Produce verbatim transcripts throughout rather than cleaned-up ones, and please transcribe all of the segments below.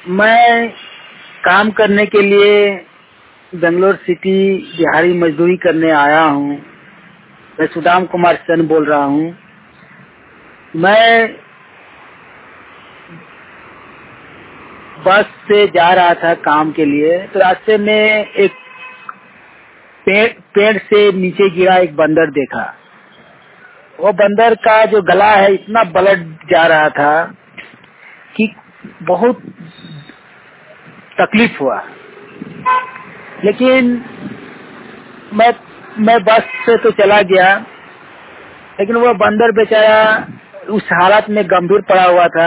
मैं काम करने के लिए बेंगलोर सिटी दिहाड़ी मजदूरी करने आया हूँ। मैं सुदाम कुमार सेन बोल रहा हूँ। मैं बस से जा रहा था काम के लिए, तो रास्ते में एक पेड़ पेड़ से नीचे गिरा एक बंदर देखा। वो बंदर का जो गला है इतना ब्लड जा रहा था कि बहुत तकलीफ हुआ। लेकिन मैं मैं बस से तो चला गया, लेकिन वो बंदर बेचारा उस हालत में गंभीर पड़ा हुआ था।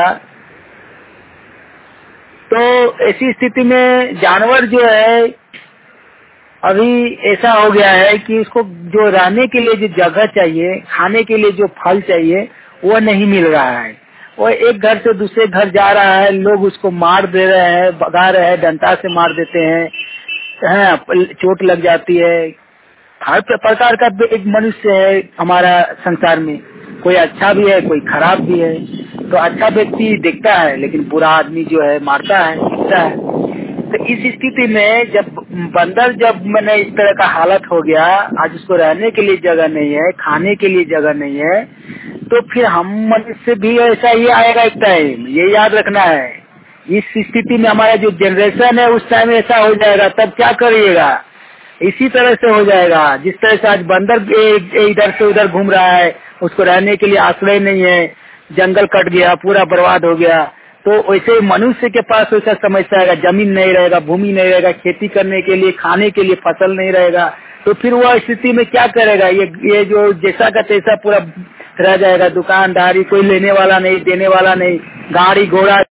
तो ऐसी स्थिति में जानवर जो है अभी ऐसा हो गया है कि उसको जो रहने के लिए जो जगह चाहिए, खाने के लिए जो फल चाहिए, वो नहीं मिल रहा है। वो एक घर से दूसरे घर जा रहा है, लोग उसको मार दे रहे हैं, भगा रहे हैं, डंडा से मार देते हैं, हाँ, चोट लग जाती है। हर प्रकार का एक मनुष्य है हमारा संसार में, कोई अच्छा भी है, कोई खराब भी है। तो अच्छा व्यक्ति दिखता है, लेकिन बुरा आदमी जो है मारता है, दिखता है। तो इस स्थिति में जब बंदर जब मैंने इस तरह का हालत हो गया, आज उसको रहने के लिए जगह नहीं है, खाने के लिए जगह नहीं है, तो फिर हम मनुष्य भी ऐसा ही आएगा एक टाइम, ये याद रखना है। इस स्थिति में हमारा जो जनरेशन है उस टाइम ऐसा हो जाएगा, तब क्या करिएगा? इसी तरह से हो जाएगा। जिस तरह से आज बंदर इधर से उधर घूम रहा है, उसको रहने के लिए आश्रय नहीं है, जंगल कट गया, पूरा बर्बाद हो गया, तो वैसे मनुष्य के पास वैसा समस्या आएगा, जमीन नहीं रहेगा, भूमि नहीं रहेगा, खेती करने के लिए, खाने के लिए फसल नहीं रहेगा, तो फिर वह स्थिति में क्या करेगा? ये ये जो जैसा का तैसा पूरा रह जाएगा। दुकानदारी, कोई लेने वाला नहीं, देने वाला नहीं, गाड़ी घोड़ा